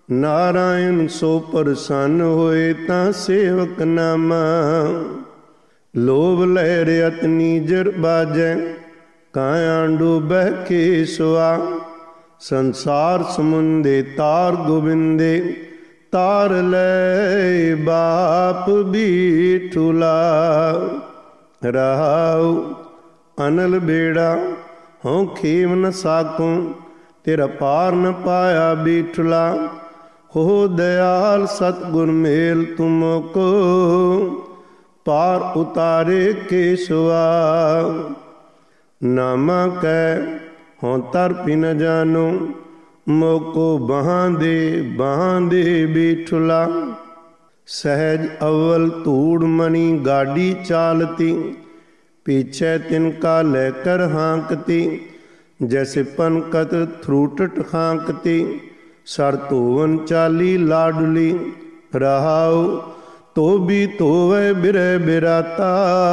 नारायण सो प्रसन्न होए तां सेवक नामा। लोभ लहर अत नीजर बाजै काया डूबह केसवा। संसार समुंदे तार गोबिंदे तार ले बाप बीठुला। रहाऊ अनल बेड़ा हों खेव न साकूं तेरा पार न पाया बीठुला। हो दयाल सतगुर मेल तुमको पार उतारे केशवा। नामा कै हों तरपि न जानो मोको बांधे बीठुला। सहज अव्वल धूड़ मणि गाड़ी चालती पीछे तिनका लेकर हाँकती। जैसे पनकत थ्रूटट हाँकती सर धोवन चाली लाडली। रहाओ तो भी तो वह बिरह बिराता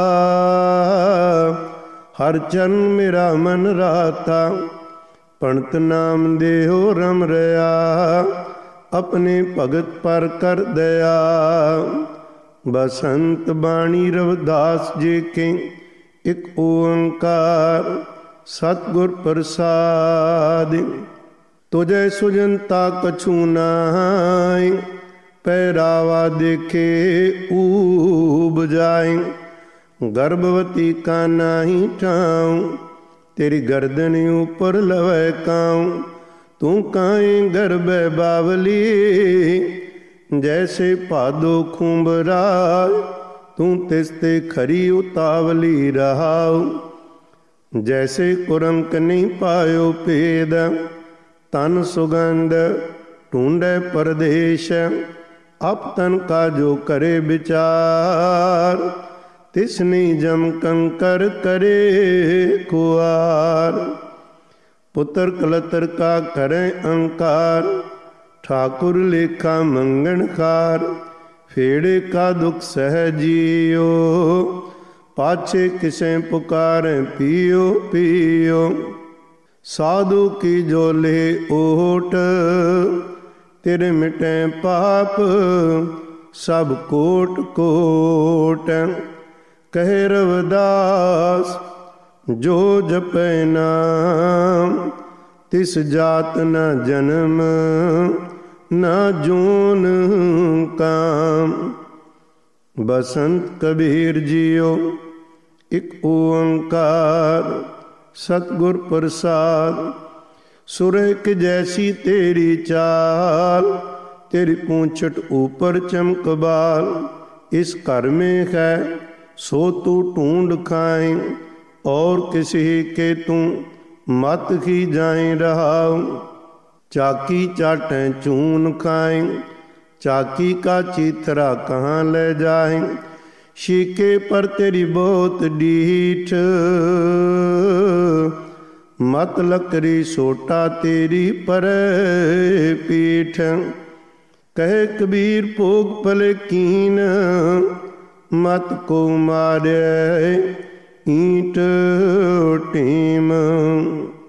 हर चरण मेरा मन राता। पंत नाम देहो रम रया अपने भगत पर कर दया। बसंत बाणी रविदास जी के एक ओंकार सतगुर प्रसाद। तुझे सुजनता कछु नाय पैरावा देखे ऊब जाए। गर्भवती का नाही ठाऊं तेरी गर्दन ऊपर लवै काऊं। तू काए गर्भ बावली जैसे भादो खूंबराय। तू तिसते खरी उतावली रहाऊ जैसे कुरंक नहीं पायो पेद। तन सुगंध ढूंढे परदेश अप तन का जो करे विचार। तिसने जम कंकर करे कुआर। पुत्र कलतर का करे अंकार ठाकुर लेखा मंगणकार। फेड़े का दुख सहजियो पाछे किसे पुकारे पियो पियो। साधु की जो ले ओट तेरे मिटे पाप सब कोट कोट। कहे रविदास जो जपै नाम तिस जात न जन्म न जोन काम। बसंत कबीर जियो एक ओंकार सतगुर प्रसाद। सुरख जैसी तेरी चाल तेरी पूंछट ऊपर चमक बाल। इस घर में है सो तू ढूंढ खाए और किसी के तू मत ही जाए रहाऊ। चाकी चाटे चून खाए चाकी का चीथरा कहाँ ले जाए। शीके पर तेरी बहुत डीठ मत लकड़ी सोटा तेरी पर पीठ। कहे कबीर भोग पले कीन मत को मारे ईंट टीम।